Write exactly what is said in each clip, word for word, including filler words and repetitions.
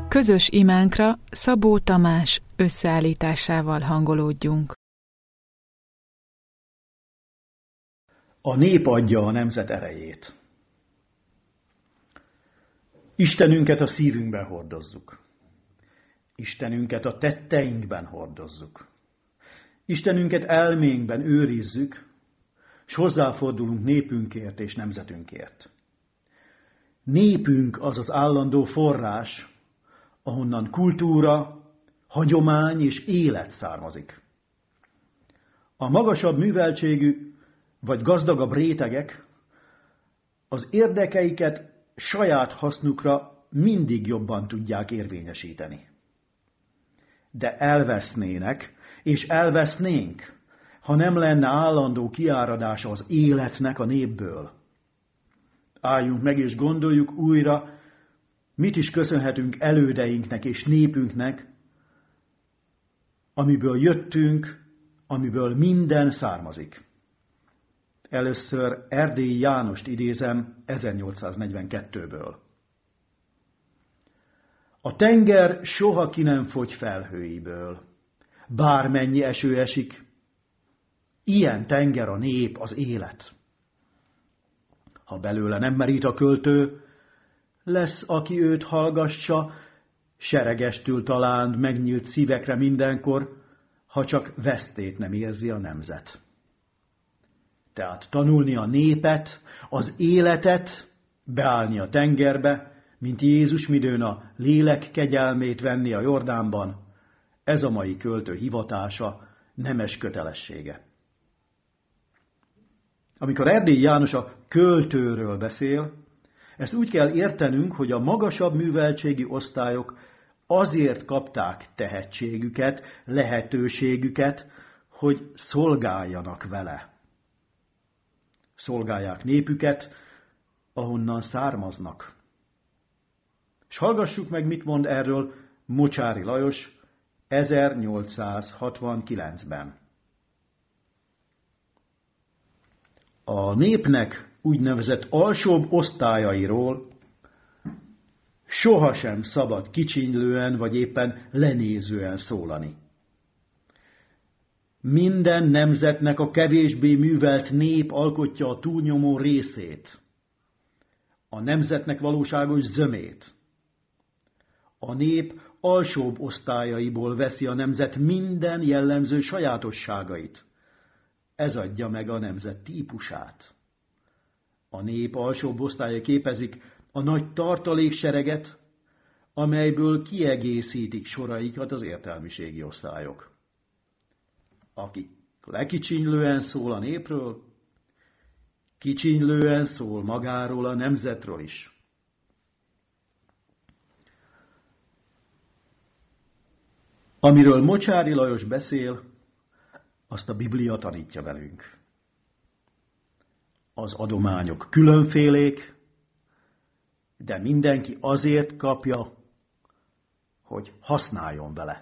Közös imánkra Szabó Tamás összeállításával hangolódjunk. A nép adja a nemzet erejét. Istenünket a szívünkben hordozzuk. Istenünket a tetteinkben hordozzuk. Istenünket elménkben őrizzük, s hozzáfordulunk népünkért és nemzetünkért. Népünk az az állandó forrás, ahonnan kultúra, hagyomány és élet származik. A magasabb műveltségű vagy gazdagabb rétegek az érdekeiket saját hasznukra mindig jobban tudják érvényesíteni. De elvesznének, és elvesznénk, ha nem lenne állandó kiáradása az életnek a népből. Álljunk meg és gondoljuk újra, mit is köszönhetünk elődeinknek és népünknek, amiből jöttünk, amiből minden származik. Először Erdélyi Jánost idézem ezernyolcszáznegyvenkettőből. A tenger soha ki nem fogy felhőiből, bármennyi eső esik. Ilyen tenger a nép, az élet. Ha belőle nem merít a költő, lesz, aki őt hallgassa, seregestül talán megnyílt szívekre mindenkor, ha csak vesztét nem érzi a nemzet. Tehát tanulni a népet, az életet, beállni a tengerbe, mint Jézus midőn a lélek kegyelmét venni a Jordánban, ez a mai költő hivatása, nemes kötelessége. Amikor Erdélyi János a költőről beszél, ezt úgy kell értenünk, hogy a magasabb műveltségi osztályok azért kapták tehetségüket, lehetőségüket, hogy szolgáljanak vele. Szolgálják népüket, ahonnan származnak. És hallgassuk meg, mit mond erről Mocsáry Lajos ezernyolcszázhatvankilencben. A népnek úgynevezett alsóbb osztályairól sohasem szabad kicsinylően vagy éppen lenézően szólani. Minden nemzetnek a kevésbé művelt nép alkotja a túlnyomó részét, a nemzetnek valóságos zömét. A nép alsóbb osztályaiból veszi a nemzet minden jellemző sajátosságait. Ez adja meg a nemzet típusát. A nép alsóbb osztálya képezik a nagy tartaléksereget, amelyből kiegészítik soraikat az értelmiségi osztályok. Aki lekicsinylően szól a népről, kicsinylően szól magáról a nemzetről is. Amiről Mocsáry Lajos beszél, azt a Biblia tanítja velünk. Az adományok különfélék, de mindenki azért kapja, hogy használjon vele.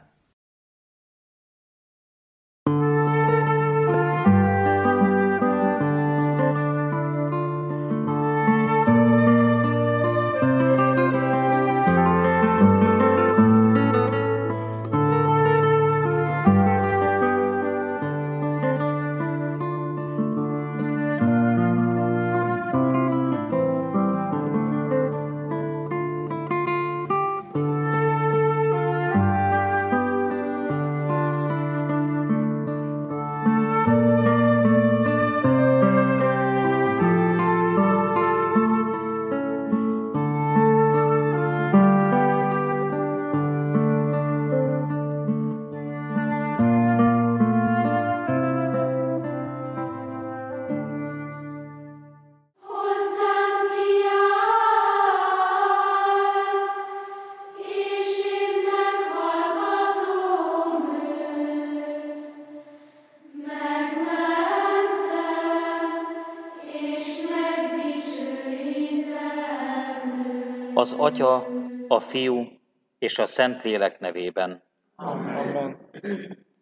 Az Atya, a Fiú és a Szentlélek nevében. Amen.